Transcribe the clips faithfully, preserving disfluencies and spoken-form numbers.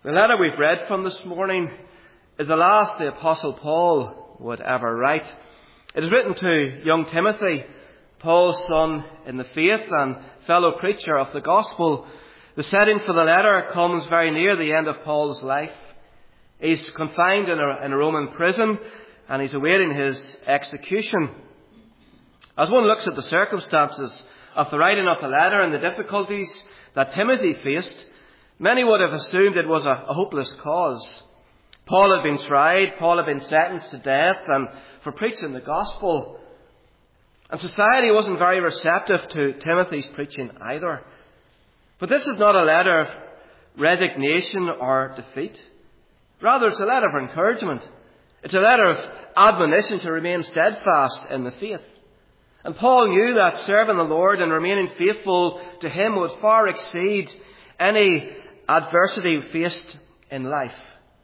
The letter we've read from this morning is the last the Apostle Paul would ever write. It is written to young Timothy, Paul's son in the faith and fellow preacher of the gospel. The setting for the letter comes very near the end of Paul's life. He's confined in a, in a Roman prison and he's awaiting his execution. As one looks at the circumstances of the writing of the letter and the difficulties that Timothy faced, many would have assumed it was a, a hopeless cause. Paul had been tried, Paul had been sentenced to death and for preaching the gospel. And society wasn't very receptive to Timothy's preaching either. But this is not a letter of resignation or defeat. Rather, it's a letter of encouragement. It's a letter of admonition to remain steadfast in the faith. And Paul knew that serving the Lord and remaining faithful to Him would far exceed any adversity faced in life.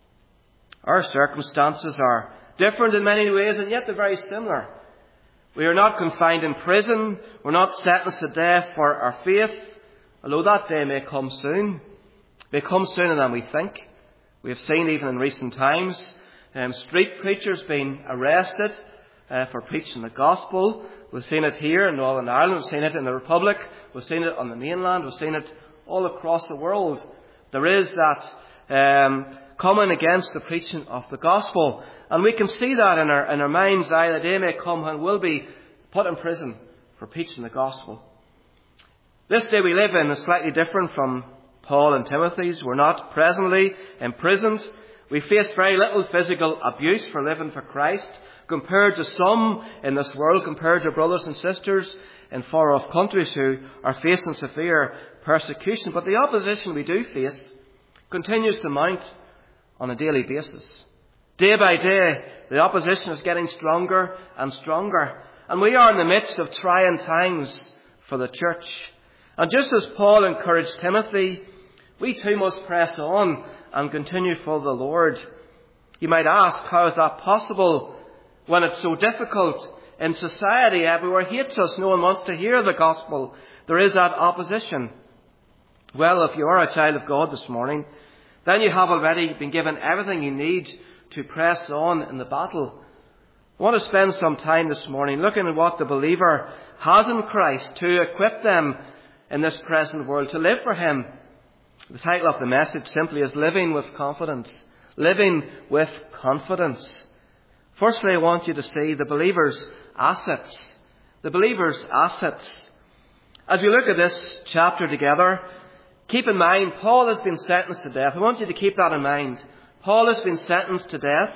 Our circumstances are different in many ways, and yet they're very similar. We are not confined in prison. We're not sentenced to death for our faith, although that day may come soon. It may come sooner than we think. We have seen even in recent times um, street preachers being arrested uh, for preaching the gospel. We've seen it here in Northern Ireland. We've seen it in the Republic. We've seen it on the mainland. We've seen it all across the world. There is that um, coming against the preaching of the gospel. And we can see that in our, in our mind's eye. The day may come when we'll be put in prison for preaching the gospel. This day we live in is slightly different from Paul and Timothy's. We're not presently imprisoned. We face very little physical abuse for living for Christ compared to some in this world, compared to brothers and sisters in far-off countries who are facing severe persecution. But the opposition we do face continues to mount on a daily basis. Day by day, the opposition is getting stronger and stronger. And we are in the midst of trying times for the church. And just as Paul encouraged Timothy, we too must press on and continue for the Lord. You might ask, how is that possible when it's so difficult? In society, everywhere hates us. No one wants to hear the gospel. There is that opposition. Well, if you are a child of God this morning, then you have already been given everything you need to press on in the battle. I want to spend some time this morning looking at what the believer has in Christ to equip them in this present world to live for Him. The title of the message simply is Living with Confidence. Living with Confidence. Firstly, I want you to see the believer's assets. The believer's assets. As we look at this chapter together, keep in mind, Paul has been sentenced to death. I want you to keep that in mind. Paul has been sentenced to death,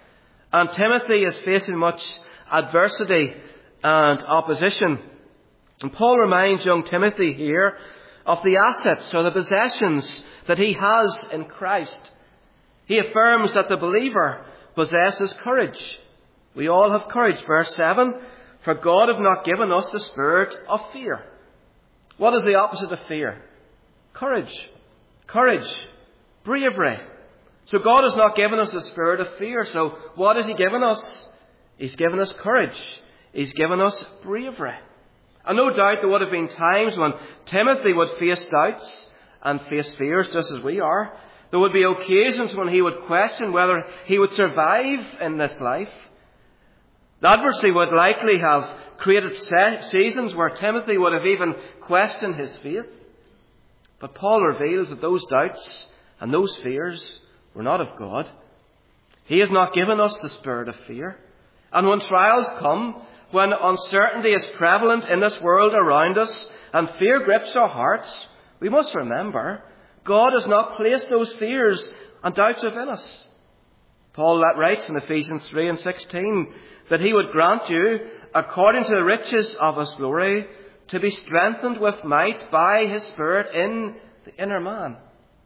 and Timothy is facing much adversity and opposition. And Paul reminds young Timothy here of the assets or the possessions that he has in Christ. He affirms that the believer possesses courage. We all have courage. Verse seven, for God hath not given us the spirit of fear. What is the opposite of fear? Courage. Courage. Bravery. So God has not given us the spirit of fear. So what has He given us? He's given us courage. He's given us bravery. And no doubt there would have been times when Timothy would face doubts and face fears just as we are. There would be occasions when he would question whether he would survive in this life. The adversity would likely have created se- seasons where Timothy would have even questioned his faith. But Paul reveals that those doubts and those fears were not of God. He has not given us the spirit of fear. And when trials come, when uncertainty is prevalent in this world around us and fear grips our hearts, we must remember God has not placed those fears and doubts within us. Paul writes in Ephesians three and sixteen that He would grant you, according to the riches of His glory, to be strengthened with might by His Spirit in the inner man.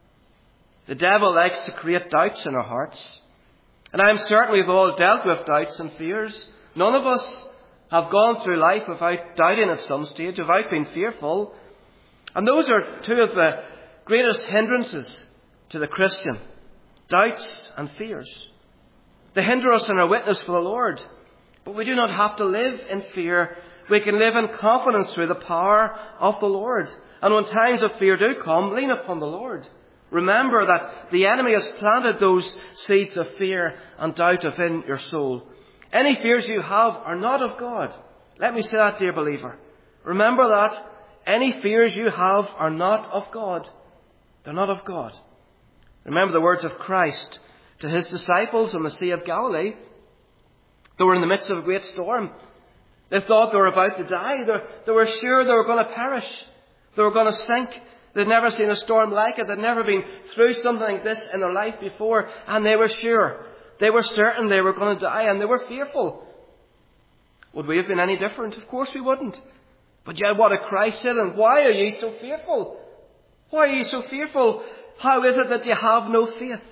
The devil likes to create doubts in our hearts. And I'm certain we've all dealt with doubts and fears. None of us have gone through life without doubting at some stage, without being fearful. And those are two of the greatest hindrances to the Christian. Doubts and fears. They hinder us in our witness for the Lord. But we do not have to live in fear. We can live in confidence through the power of the Lord. And when times of fear do come, lean upon the Lord. Remember that the enemy has planted those seeds of fear and doubt within your soul. Any fears you have are not of God. Let me say that, dear believer. Remember that. Any fears you have are not of God. They're not of God. Remember the words of Christ to his disciples on the Sea of Galilee. They were in the midst of a great storm. They thought they were about to die. They, they were sure they were going to perish. They were going to sink. They'd never seen a storm like it. They'd never been through something like this in their life before. And they were sure. They were certain they were going to die. And they were fearful. Would we have been any different? Of course we wouldn't. But yet what did Christ say? And why are you so fearful? Why are you so fearful? How is it that you have no faith?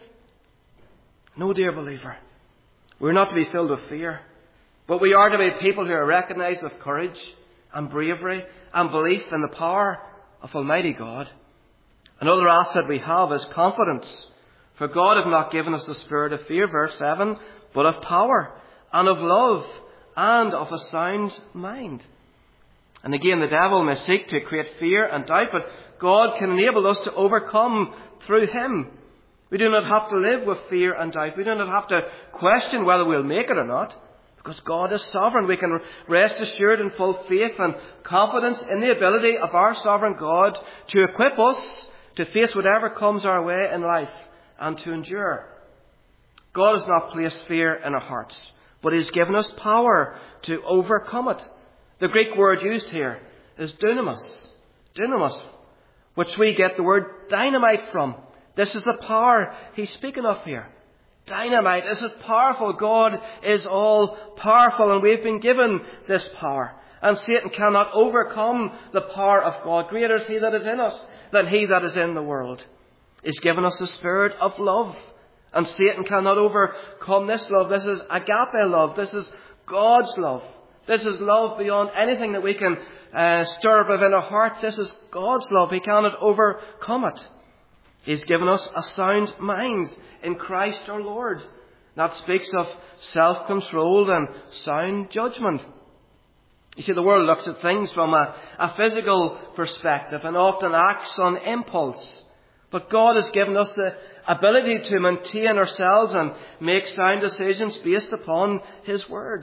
No, dear believer. We're not to be filled with fear. But we are to be people who are recognized with courage and bravery and belief in the power of Almighty God. Another asset we have is confidence. For God hath not given us the spirit of fear, verse seven, but of power and of love and of a sound mind. And again, the devil may seek to create fear and doubt, but God can enable us to overcome through him. We do not have to live with fear and doubt. We do not have to question whether we'll make it or not. Because God is sovereign. We can rest assured in full faith and confidence in the ability of our sovereign God to equip us to face whatever comes our way in life and to endure. God has not placed fear in our hearts, but He has given us power to overcome it. The Greek word used here is dunamis. Dunamis, which we get the word dynamite from. This is the power He's speaking of here. Dynamite. This is powerful. God is all powerful, and we've been given this power. And Satan cannot overcome the power of God. Greater is He that is in us than he that is in the world. He's given us the spirit of love. And Satan cannot overcome this love. This is agape love. This is God's love. This is love beyond anything that we can uh, stir up within our hearts. This is God's love. He cannot overcome it. He's given us a sound mind in Christ our Lord. That speaks of self-control and sound judgment. You see, the world looks at things from a, a physical perspective and often acts on impulse. But God has given us the ability to maintain ourselves and make sound decisions based upon His Word.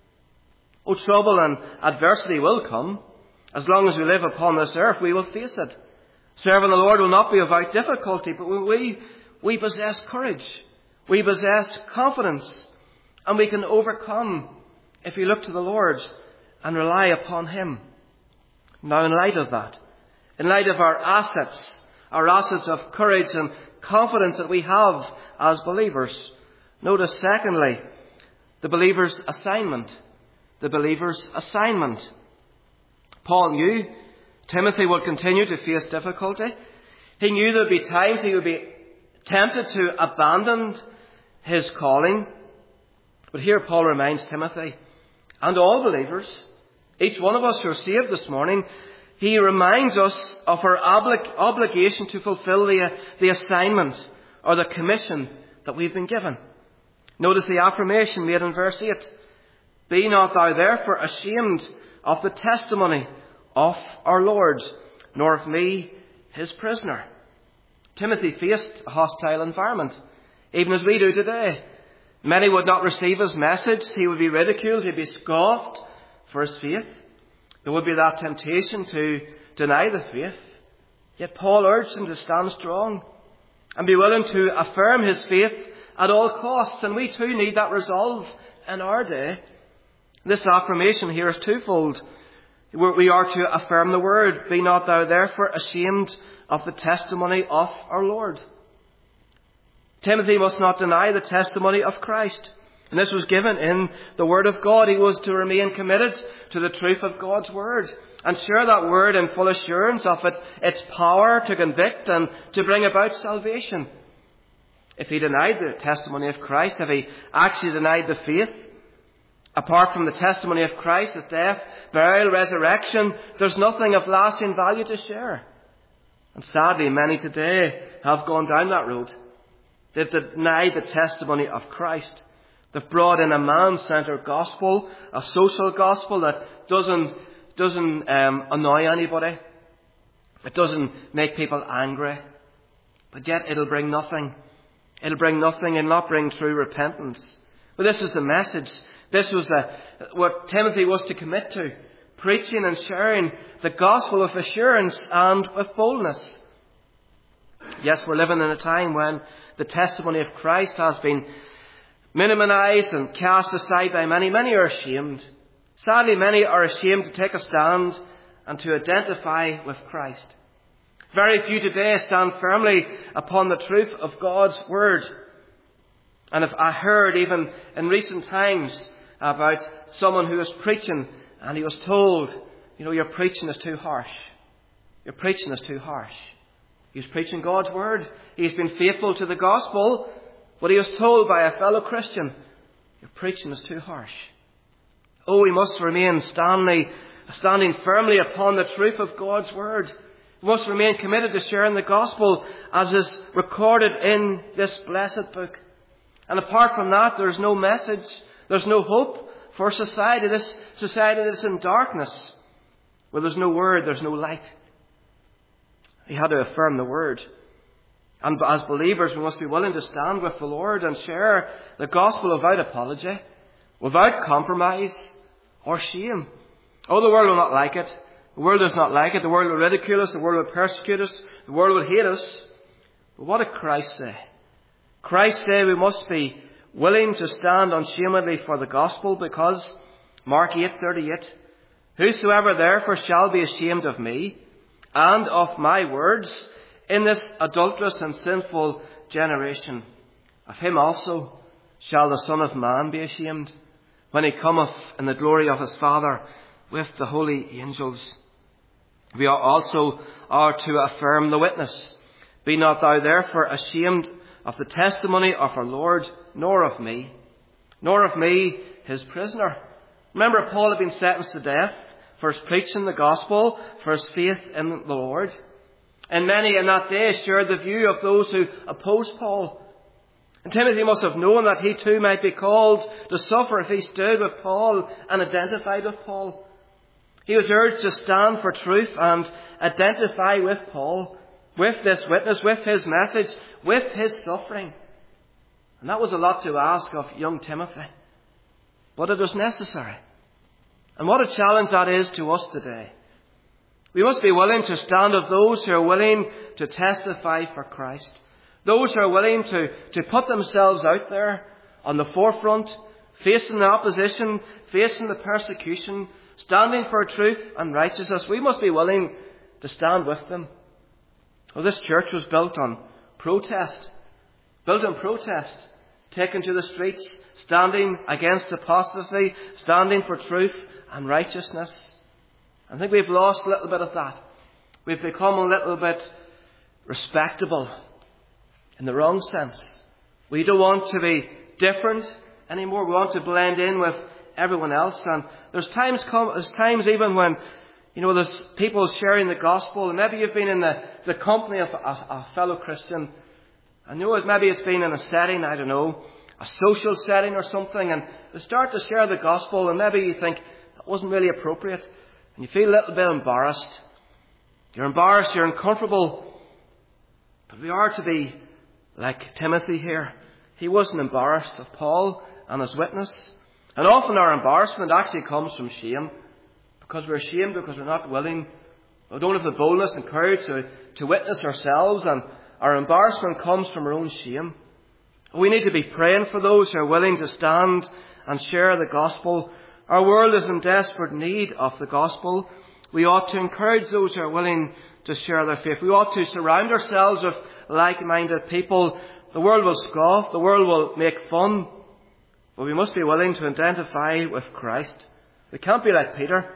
Oh, trouble and adversity will come. As long as we live upon this earth, we will face it. Serving the Lord will not be without difficulty, but we, we possess courage. We possess confidence. And we can overcome if we look to the Lord and rely upon Him. Now, in light of that, in light of our assets, our assets of courage and confidence that we have as believers, notice secondly, the believer's assignment. The believer's assignment. Paul knew Timothy would continue to face difficulty. He knew there would be times he would be tempted to abandon his calling. But here Paul reminds Timothy and all believers, each one of us who are saved this morning, he reminds us of our oblig- obligation to fulfill the, the assignment or the commission that we've been given. Notice the affirmation made in verse eight. Be not thou therefore ashamed of the testimony of our Lord, nor of me, His prisoner. Timothy faced a hostile environment, even as we do today. Many would not receive his message. He would be ridiculed. He'd be scoffed for his faith. There would be that temptation to deny the faith. Yet Paul urged him to stand strong and be willing to affirm his faith at all costs. And we too need that resolve in our day. This affirmation here is twofold. We are to affirm the word. Be not thou therefore ashamed of the testimony of our Lord. Timothy must not deny the testimony of Christ. And this was given in the Word of God. He was to remain committed to the truth of God's Word and share that Word in full assurance of its, its power to convict and to bring about salvation. If he denied the testimony of Christ, if he actually denied the faith, apart from the testimony of Christ, his death, burial, resurrection, there's nothing of lasting value to share. And sadly, many today have gone down that road. They've denied the testimony of Christ. They've brought in a man-centered gospel, a social gospel that doesn't, doesn't um, annoy anybody. It doesn't make people angry. But yet it'll bring nothing. It'll bring nothing and not bring true repentance. But this is the message. This was the, what Timothy was to commit to. Preaching and sharing the gospel with assurance and with boldness. Yes, we're living in a time when the testimony of Christ has been minimized and cast aside by many. Many are ashamed. Sadly, many are ashamed to take a stand and to identify with Christ. Very few today stand firmly upon the truth of God's word. And if I heard even in recent times about someone who was preaching and he was told, you know, your preaching is too harsh. Your preaching is too harsh. He was preaching God's word. He's been faithful to the gospel. But he was told by a fellow Christian, your preaching is too harsh. Oh, we must remain standing, standing firmly upon the truth of God's word. We must remain committed to sharing the gospel as is recorded in this blessed book. And apart from that, there's no message, there's no hope for society. This society that is in darkness, where there's no word, there's no light. He had to affirm the word. And as believers, we must be willing to stand with the Lord and share the gospel without apology, without compromise or shame. Oh, the world will not like it. The world does not like it. The world will ridicule us. The world will persecute us. The world will hate us. But what did Christ say? Christ said we must be willing to stand unshamedly for the gospel because, Mark eight thirty-eight, whosoever therefore shall be ashamed of me and of my words in this adulterous and sinful generation, of him also shall the Son of Man be ashamed when he cometh in the glory of his Father with the holy angels. We are also are to affirm the witness. Be not thou therefore ashamed of the testimony of our Lord, nor of me, nor of me, his prisoner. Remember, Paul had been sentenced to death for his preaching the gospel, for his faith in the Lord. And many in that day shared the view of those who opposed Paul. And Timothy must have known that he too might be called to suffer if he stood with Paul and identified with Paul. He was urged to stand for truth and identify with Paul, with this witness, with his message, with his suffering. And that was a lot to ask of young Timothy. But it was necessary. And what a challenge that is to us today. We must be willing to stand with those who are willing to testify for Christ. Those who are willing to, to put themselves out there on the forefront, facing the opposition, facing the persecution, standing for truth and righteousness. We must be willing to stand with them. Well, this church was built on protest. Built on protest. Taken to the streets, standing against apostasy, standing for truth and righteousness. I think we've lost a little bit of that. We've become a little bit respectable in the wrong sense. We don't want to be different anymore. We want to blend in with everyone else. And there's times come, there's times even when, you know, there's people sharing the gospel, and maybe you've been in the, the company of a, a fellow Christian. I know it, maybe it's been in a setting, I don't know, a social setting or something, and they start to share the gospel, and maybe you think that wasn't really appropriate. And you feel a little bit embarrassed. You're embarrassed, you're uncomfortable. But we are to be like Timothy here. He wasn't embarrassed of Paul and his witness. And often our embarrassment actually comes from shame. Because we're ashamed, because we're not willing. We don't have the boldness and courage to, to witness ourselves. And our embarrassment comes from our own shame. We need to be praying for those who are willing to stand and share the gospel. Our world is in desperate need of the gospel. We ought to encourage those who are willing to share their faith. We ought to surround ourselves with like-minded people. The world will scoff. The world will make fun. But we must be willing to identify with Christ. We can't be like Peter.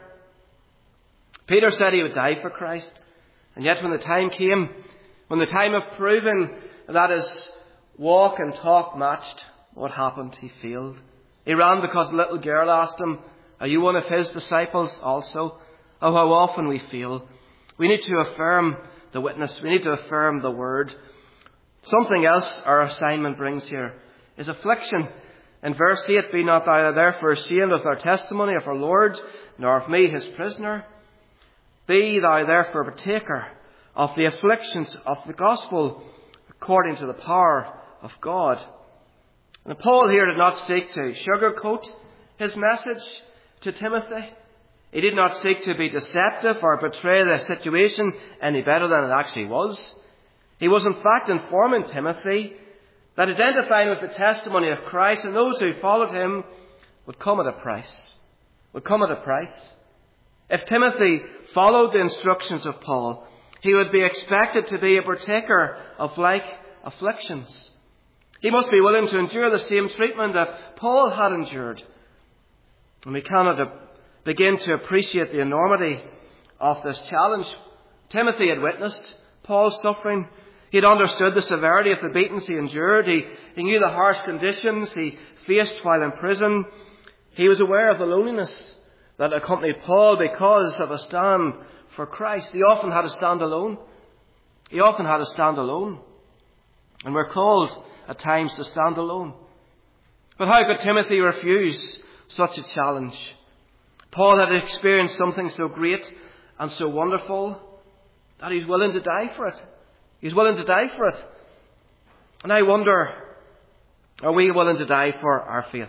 Peter said he would die for Christ. And yet when the time came, when the time of proving that his walk and talk matched, what happened? He failed. He ran because a little girl asked him, are you one of his disciples also? Oh, how often we fail. We need to affirm the witness. We need to affirm the word. Something else our assignment brings here is affliction. In verse eight, be not thou therefore ashamed of our testimony of our Lord, nor of me his prisoner. Be thou therefore partaker of the afflictions of the gospel, according to the power of God. And Paul here did not seek to sugarcoat his message to Timothy. He did not seek to be deceptive or portray the situation any better than it actually was. He was in fact informing Timothy that identifying with the testimony of Christ and those who followed him would come at a price. Would come at a price. If Timothy followed the instructions of Paul, he would be expected to be a partaker of like afflictions. He must be willing to endure the same treatment that Paul had endured. And we cannot begin to appreciate the enormity of this challenge. Timothy had witnessed Paul's suffering. He had understood the severity of the beatings he endured. He, he knew the harsh conditions he faced while in prison. He was aware of the loneliness that accompanied Paul because of a stand for Christ. He often had to stand alone. He often had to stand alone. And we're called at times to stand alone. But how could Timothy refuse such a challenge? Paul had experienced something so great and so wonderful that he's willing to die for it. He's willing to die for it. And I wonder, are we willing to die for our faith?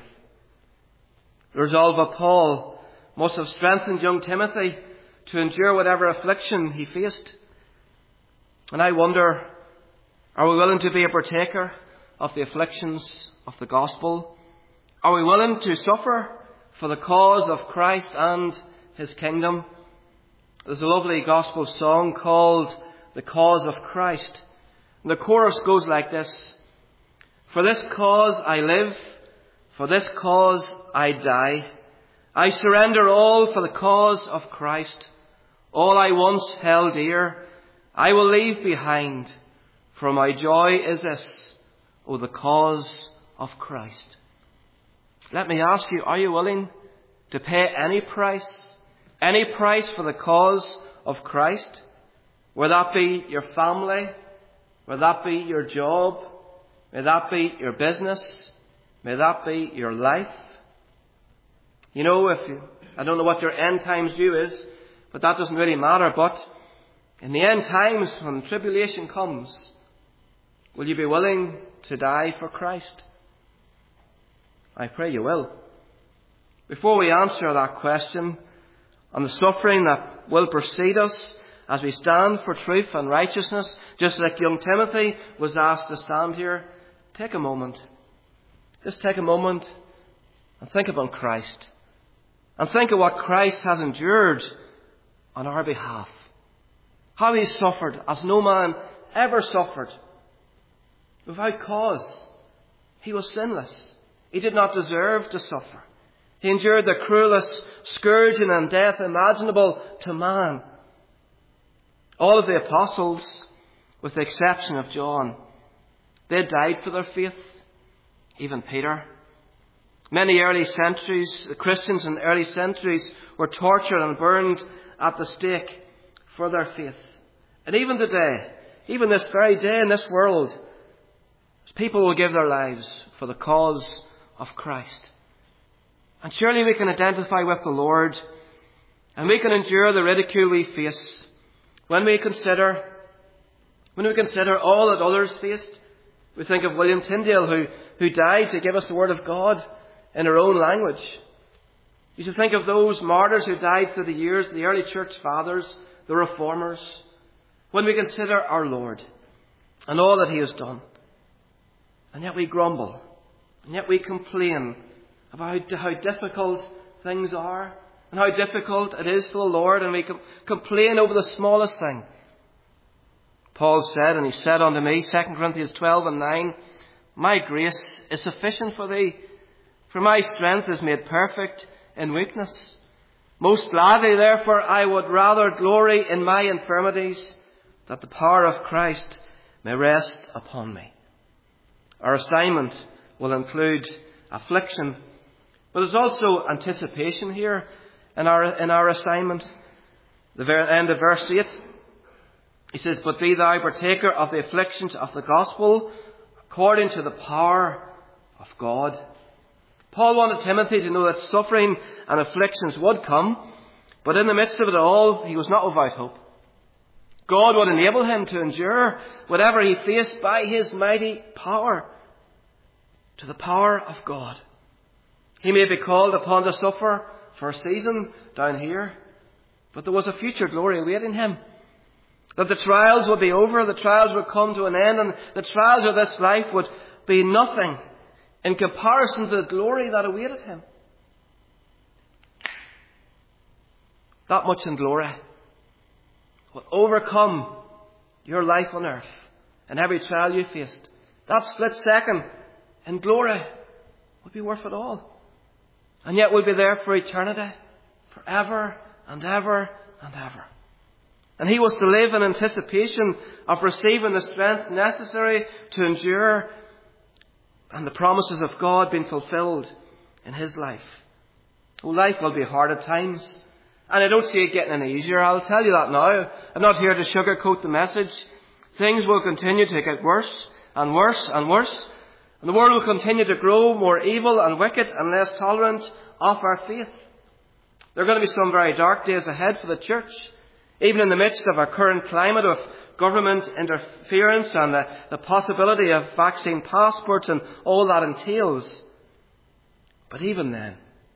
The resolve of Paul must have strengthened young Timothy to endure whatever affliction he faced. And I wonder, are we willing to be a partaker of the afflictions of the gospel? Are we willing to suffer for the cause of Christ and his kingdom? There's a lovely gospel song called The Cause of Christ. And the chorus goes like this: For this cause I live, for this cause I die. I surrender all for the cause of Christ. All I once held dear, I will leave behind. For my joy is this, oh, the cause of Christ. Let me ask you, are you willing to pay any price, any price for the cause of Christ? Will that be your family? Will that be your job? May that be your business? May that be your life? You know, if you, I don't know what your end times view is, but that doesn't really matter. But in the end times, when tribulation comes, will you be willing to die for Christ? I pray you will. Before we answer that question on the suffering that will precede us as we stand for truth and righteousness, just like young Timothy was asked to stand here, take a moment. Just take a moment and think about Christ. And think of what Christ has endured on our behalf. How he suffered as no man ever suffered. Without cause. He was sinless. He did not deserve to suffer. He endured the cruelest scourging and death imaginable to man. All of the apostles, with the exception of John, they died for their faith. Even Peter. Many early centuries, the Christians in the early centuries were tortured and burned at the stake for their faith. And even today, even this very day in this world, people will give their lives for the cause of Christ. And surely we can identify with the Lord, and we can endure the ridicule we face when we consider, when we consider all that others faced. We think of William Tyndale, who, who died to give us the Word of God in our own language. You should think of those martyrs who died through the years, the early church fathers, the reformers. When we consider our Lord and all that he has done, and yet we grumble, and yet we complain about how difficult things are, and how difficult it is for the Lord, and we com- complain over the smallest thing. Paul said, and he said unto me, Second Corinthians twelve and nine, My grace is sufficient for thee, for my strength is made perfect in weakness. Most gladly, therefore, I would rather glory in my infirmities, that the power of Christ may rest upon me. Our assignment will include affliction, but there's also anticipation here in our, in our assignment. The very end of verse eight, he says, But be thou partaker of the afflictions of the gospel, according to the power of God. Paul wanted Timothy to know that suffering and afflictions would come, but in the midst of it all, he was not without hope. God would enable him to endure whatever he faced by his mighty power, to the power of God. He may be called upon to suffer for a season down here, but there was a future glory awaiting him. That the trials would be over, the trials would come to an end, and the trials of this life would be nothing in comparison to the glory that awaited him. That much in glory will overcome your life on earth and every trial you faced. That split second in glory would be worth it all. And yet we'll be there for eternity, forever and ever and ever. And he was to live in anticipation of receiving the strength necessary to endure and the promises of God being fulfilled in his life. Well, life will be hard at times. And I don't see it getting any easier. I'll tell you that now. I'm not here to sugarcoat the message. Things will continue to get worse and worse and worse. And the world will continue to grow more evil and wicked and less tolerant of our faith. There are going to be some very dark days ahead for the church, even in the midst of our current climate of government interference and the, the possibility of vaccine passports and all that entails. But even then,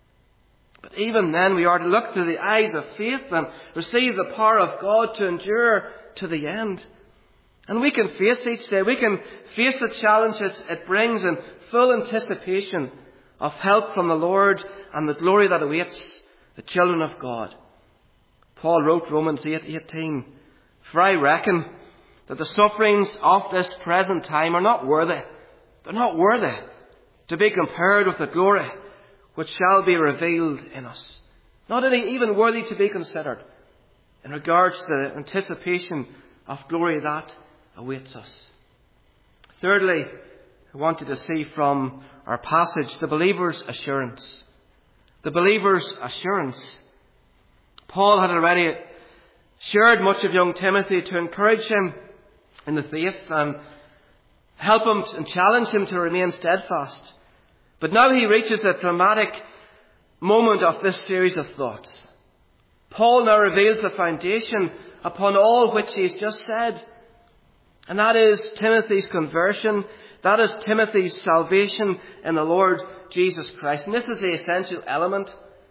but even then we are to look through the eyes of faith and receive the power of God to endure to the end. And we can face each day, we can face the challenges it brings in full anticipation of help from the Lord and the glory that awaits the children of God. Paul wrote Romans eight eighteen, "For I reckon that the sufferings of this present time are not worthy, they're not worthy to be compared with the glory which shall be revealed in us." Not any, even worthy to be considered in regards to the anticipation of glory that awaits us. Thirdly, I wanted to see from our passage the believer's assurance. The believer's assurance. Paul had already shared much of young Timothy to encourage him in the faith and help him and challenge him to remain steadfast. But now he reaches the dramatic moment of this series of thoughts. Paul now reveals the foundation upon all which he's just said. And that is Timothy's conversion. That is Timothy's salvation in the Lord Jesus Christ. And this is the essential element.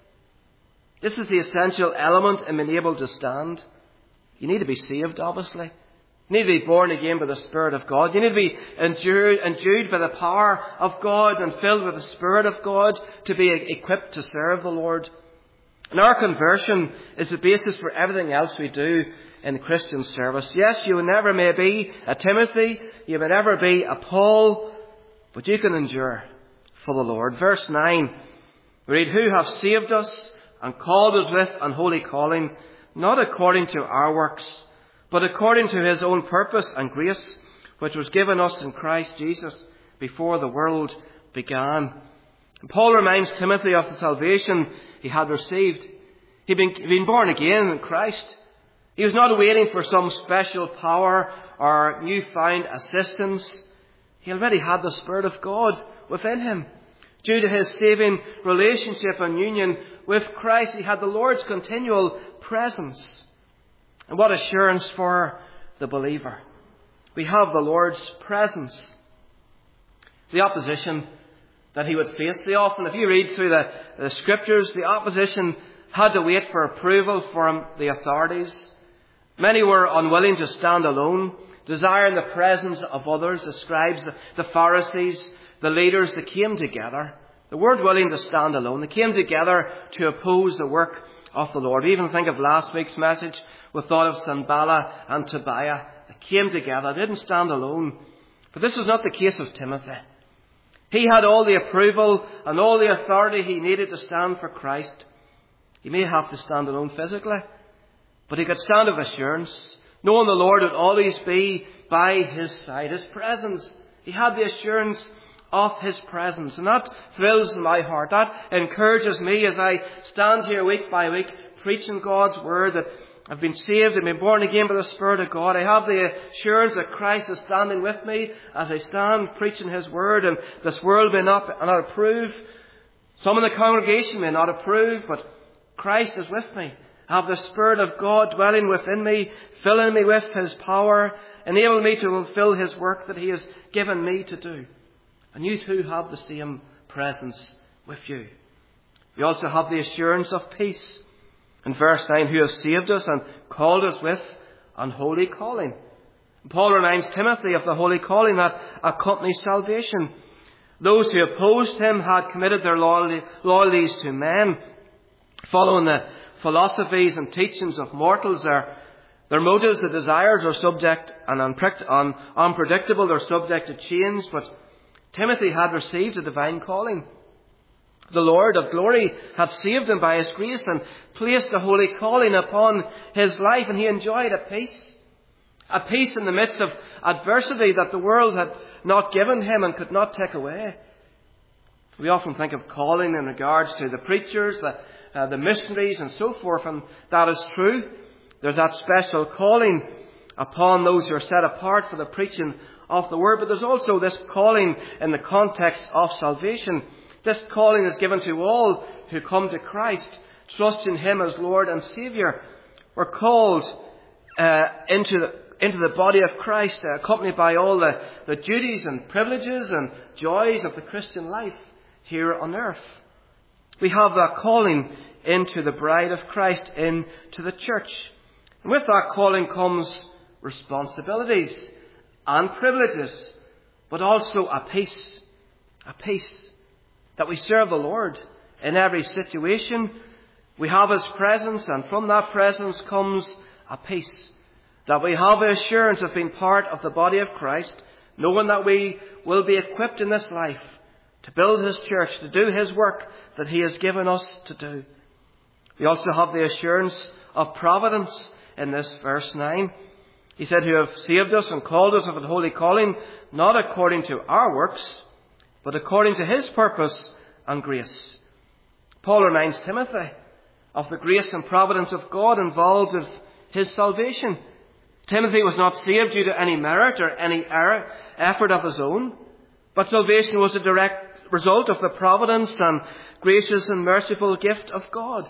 This is the essential element in being able to stand. You need to be saved, obviously. You need to be born again by the Spirit of God. You need to be endued, endued by the power of God and filled with the Spirit of God to be equipped to serve the Lord. And our conversion is the basis for everything else we do in Christian service. Yes, you never may be a Timothy, you may never be a Paul, but you can endure for the Lord. Verse nine, we read, "Who have saved us and called us with an holy calling, not according to our works, but according to his own purpose and grace, which was given us in Christ Jesus before the world began." And Paul reminds Timothy of the salvation he had received. He'd been, he'd been born again in Christ. He was not waiting for some special power or newfound assistance. He already had the Spirit of God within him. Due to his saving relationship and union with Christ, he had the Lord's continual presence. And what assurance for the believer. We have the Lord's presence. The opposition that he would face, the often, if you read through the, the scriptures, the opposition had to wait for approval from the authorities. Many were unwilling to stand alone, desiring the presence of others, the scribes, the, the Pharisees, the leaders that came together. They weren't willing to stand alone. They came together to oppose the work of the Lord. We even think of last week's message. We thought of Sanballat and Tobiah. They came together. They didn't stand alone. But this was not the case of Timothy. He had all the approval and all the authority he needed to stand for Christ. He may have to stand alone physically, but he could stand with assurance, knowing the Lord would always be by his side, his presence. He had the assurance of his presence, and that thrills my heart. That encourages me as I stand here week by week preaching God's word, that I've been saved and been born again by the Spirit of God. I have the assurance that Christ is standing with me as I stand preaching his word, and this world may not, not approve. Some in the congregation may not approve, but Christ is with me. have the Spirit of God dwelling within me, filling me with His power, enable me to fulfill His work that He has given me to do. And you too have the same presence with you. You also have the assurance of peace. In verse nine, who has saved us and called us with an holy calling. Paul reminds Timothy of the holy calling that accompanies salvation. Those who opposed him had committed their loyalties to men, following the philosophies and teachings of mortals. Their, their motives, the desires are subject and un- unpredictable. They're subject to change. But Timothy had received a divine calling. The Lord of glory had saved him by His grace and placed the holy calling upon his life, and he enjoyed a peace. A peace in the midst of adversity that the world had not given him and could not take away. We often think of calling in regards to the preachers, the, uh, the missionaries and so forth, and that is true. There's that special calling upon those who are set apart for the preaching of the Word, but there's also this calling in the context of salvation. This calling is given to all who come to Christ, trusting Him as Lord and Saviour. We're called uh, into the into the body of Christ, uh, accompanied by all the, the duties and privileges and joys of the Christian life here on earth. We have that calling into the bride of Christ, into the church. And with that calling comes responsibilities and privileges, but also a peace. A peace that we serve the Lord in every situation. We have His presence, and from that presence comes a peace. That we have the assurance of being part of the body of Christ, knowing that we will be equipped in this life to build His church, to do His work that He has given us to do. We also have the assurance of providence in this verse nine. He said, who have saved us and called us of a holy calling, not according to our works, but according to His purpose and grace. Paul reminds Timothy of the grace and providence of God involved with his salvation. Timothy was not saved due to any merit or any error, effort of his own, but salvation was a direct result of the providence and gracious and merciful gift of God.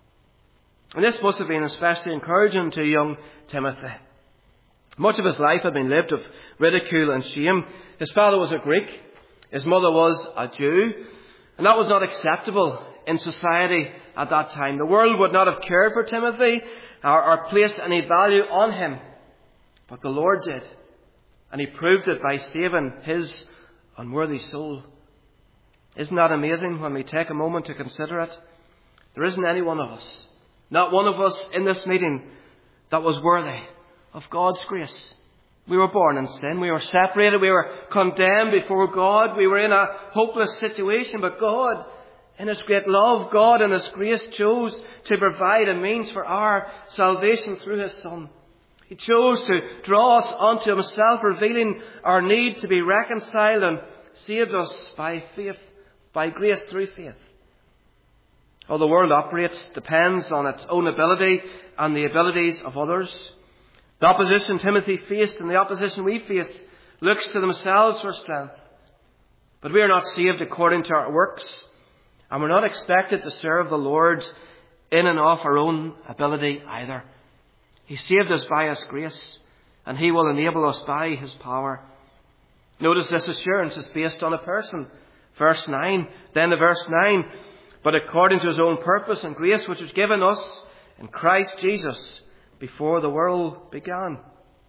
And this must have been especially encouraging to young Timothy. Much of his life had been lived of ridicule and shame. His father was a Greek, his mother was a Jew, and that was not acceptable in society at that time. The world would not have cared for Timothy or, or placed any value on him. But the Lord did, and He proved it by saving his unworthy soul. Isn't that amazing when we take a moment to consider it? There isn't any one of us, not one of us in this meeting, that was worthy of God's grace. We were born in sin. We were separated. We were condemned before God. We were in a hopeless situation. But God, in His great love, God in His grace chose to provide a means for our salvation through His Son. He chose to draw us unto Himself, revealing our need to be reconciled, and saved us by faith, by grace through faith. How the world operates depends on its own ability and the abilities of others. The opposition Timothy faced and the opposition we face looks to themselves for strength. But we are not saved according to our works, and we're not expected to serve the Lord in and of our own ability either. He saved us by His grace, and He will enable us by His power. Notice this assurance is based on a person. Verse nine, then the verse nine, but according to His own purpose and grace which was given us in Christ Jesus before the world began.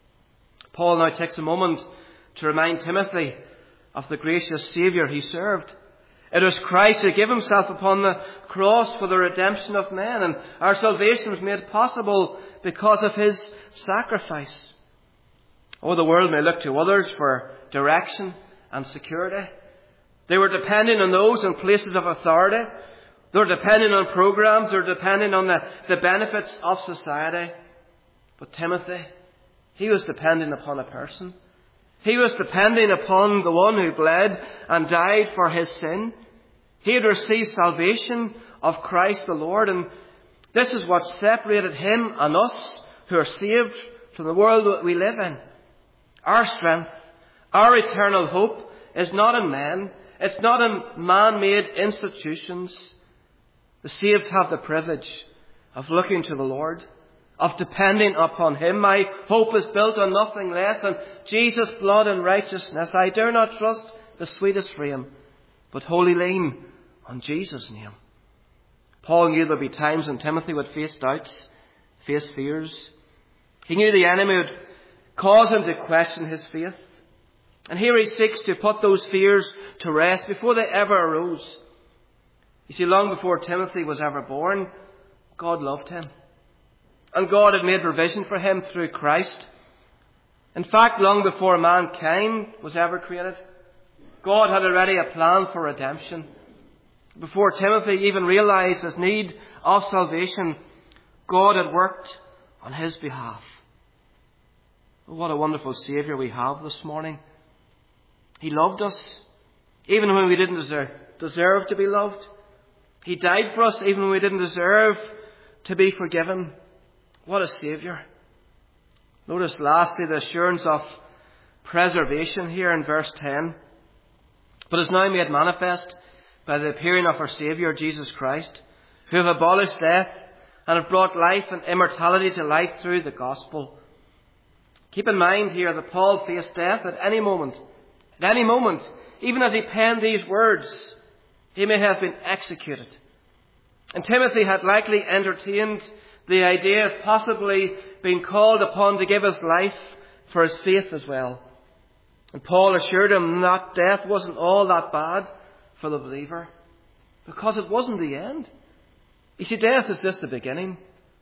Paul now takes a moment to remind Timothy of the gracious Saviour he served. It was Christ who gave Himself upon the cross for the redemption of men, and our salvation was made possible because of His sacrifice. Oh, the world may look to others for direction and security. They were depending on those in places of authority. They were depending on programs. They were depending on the, the benefits of society. But Timothy, he was depending upon a person. He was depending upon the one who bled and died for his sin. He had received salvation of Christ the Lord, and this is what separated him and us who are saved from the world that we live in. Our strength, our eternal hope is not in men. It's not in man-made institutions. The saved have the privilege of looking to the Lord, of depending upon Him. My hope is built on nothing less than Jesus' blood and righteousness. I dare not trust the sweetest frame, but wholly lean on Jesus' name. Paul knew there'd be times when Timothy would face doubts, face fears. He knew the enemy would cause him to question his faith. And here he seeks to put those fears to rest before they ever arose. You see, long before Timothy was ever born, God loved him. And God had made provision for him through Christ. In fact, long before mankind was ever created, God had already a plan for redemption. Before Timothy even realized his need of salvation, God had worked on his behalf. What a wonderful Saviour we have this morning. He loved us, even when we didn't deserve, deserve to be loved. He died for us, even when we didn't deserve to be forgiven. What a Saviour. Notice lastly the assurance of preservation here in verse ten. But is now made manifest by the appearing of our Saviour, Jesus Christ, who have abolished death and have brought life and immortality to light through the gospel. Keep in mind here that Paul faced death at any moment. At any moment, even as he penned these words, he may have been executed. And Timothy had likely entertained the idea of possibly being called upon to give his life for his faith as well. And Paul assured him that death wasn't all that bad for the believer, because it wasn't the end. You see, death is just the beginning.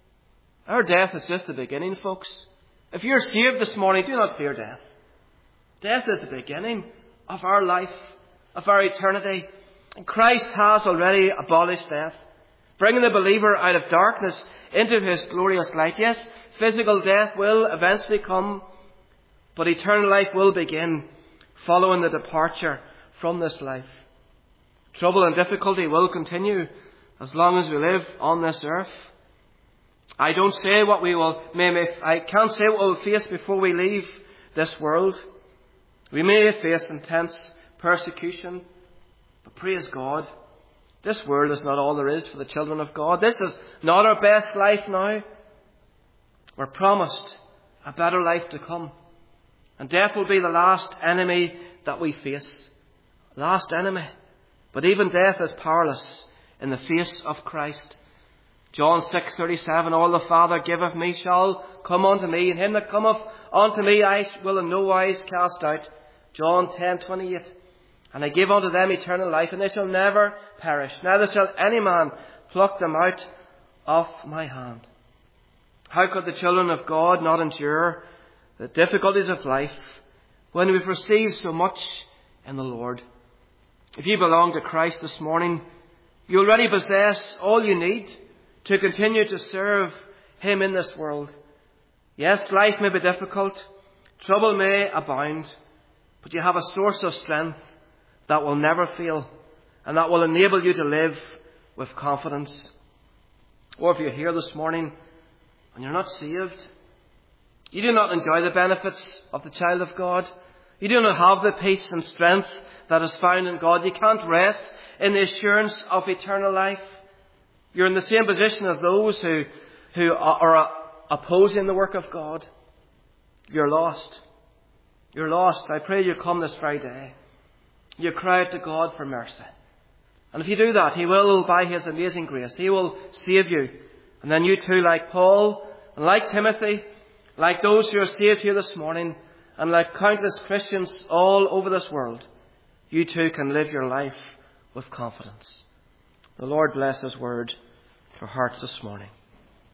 Our death is just the beginning, folks. If you're saved this morning, do not fear death. Death is the beginning of our life, of our eternity. And Christ has already abolished death, bringing the believer out of darkness into His glorious light. Yes, physical death will eventually come, but eternal life will begin following the departure from this life. Trouble and difficulty will continue as long as we live on this earth. I don't say what we will, may, may, I can't say what we'll face before we leave this world. We may face intense persecution, but praise God, this world is not all there is for the children of God. This is not our best life now. We're promised a better life to come. And death will be the last enemy that we face. Last enemy. But even death is powerless in the face of Christ. John six thirty-seven, all the Father giveth me shall come unto me, and him that cometh unto me I will in no wise cast out. John ten twenty-eight, and I give unto them eternal life, and they shall never perish, neither shall any man pluck them out of my hand. How could the children of God not endure the difficulties of life when we've received so much in the Lord? If you belong to Christ this morning, you already possess all you need to continue to serve Him in this world. Yes, life may be difficult, trouble may abound, but you have a source of strength that will never fail and that will enable you to live with confidence. Or if you're here this morning and you're not saved, you do not enjoy the benefits of the child of God, you do not have the peace and strength that is found in God, you can't rest in the assurance of eternal life, you're in the same position as those who, who are opposing the work of God. You're lost. You're lost. I pray you come this very day. You cry out to God for mercy. And if you do that, He will, by His amazing grace, He will save you. And then you too, like Paul, and like Timothy, like those who are saved here this morning, and like countless Christians all over this world, you too can live your life with confidence. The Lord bless His word to our hearts this morning.